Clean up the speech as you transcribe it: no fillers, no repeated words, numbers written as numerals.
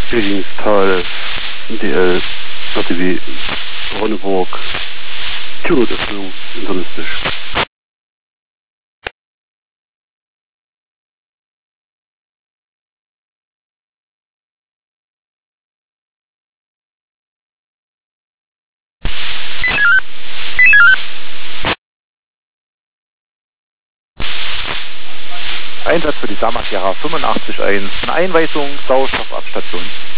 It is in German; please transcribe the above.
Beringstal, DL, ATW, Ronneburg, Türöffnung, internistisch. Einsatz für die Sama Sierra 85-1, eine Einweisung, Sauerstoff ab Station.